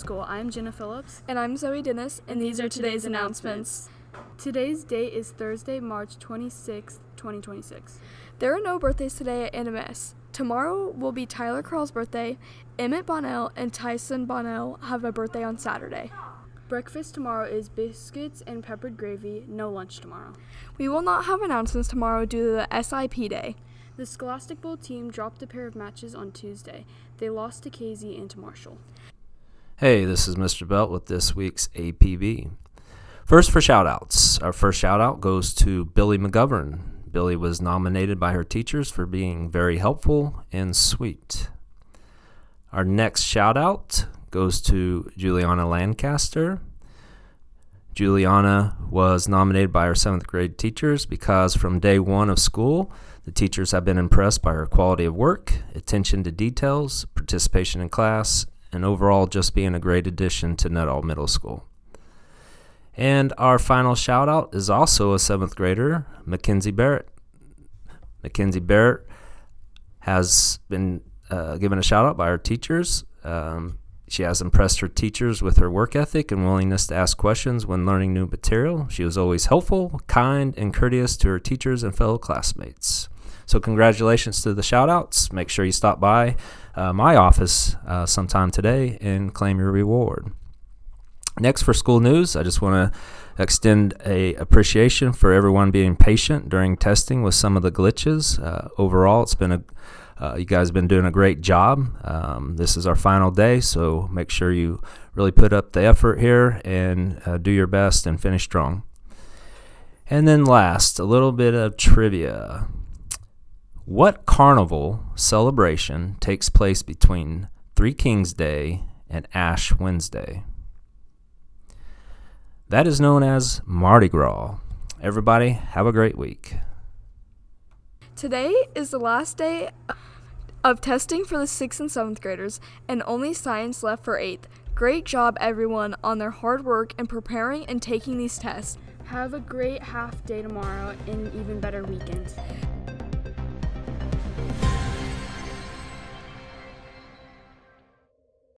School. I'm Jenna Phillips. And I'm Zoe Dennis, and these are today's announcements. Today's date is Thursday, March 26, 2026. There are no birthdays today at NMS. Tomorrow will be Tyler Carl's birthday. Emmett Bonnell and Tyson Bonnell have a birthday on Saturday. Breakfast tomorrow is biscuits and peppered gravy. No lunch tomorrow. We will not have announcements tomorrow due to the SIP day. The Scholastic Bowl team dropped a pair of matches on Tuesday. They lost to Casey and to Marshall. Hey, this is Mr. Belt with this week's APB. First for shout-outs. Our first shout-out goes to Billy McGovern. Billy was nominated by her teachers for being very helpful and sweet. Our next shout-out goes to Juliana Lancaster. Juliana was nominated by her 7th grade teachers because from day one of school, the teachers have been impressed by her quality of work, attention to details, participation in class, and overall just being a great addition to Nuttall Middle School. And our final shout out is also a 7th grader, Mackenzie Barrett. Mackenzie Barrett has been given a shout out by her teachers. She has impressed her teachers with her work ethic and willingness to ask questions when learning new material. She was always helpful, kind, and courteous to her teachers and fellow classmates. So congratulations to the shout-outs. Make sure you stop by my office sometime today and claim your reward. Next for school news, I just want to extend a appreciation for everyone being patient during testing with some of the glitches. Overall, it's been you guys have been doing a great job. This is our final day, so make sure you really put up the effort here and do your best and finish strong. And then last, a little bit of trivia. What carnival celebration takes place between Three Kings Day and Ash Wednesday? That is known as Mardi Gras. Everybody, have a great week. Today is the last day of testing for the 6th and 7th graders, and only science left for 8th. Great job, everyone, on their hard work in preparing and taking these tests. Have a great half day tomorrow and an even better weekend.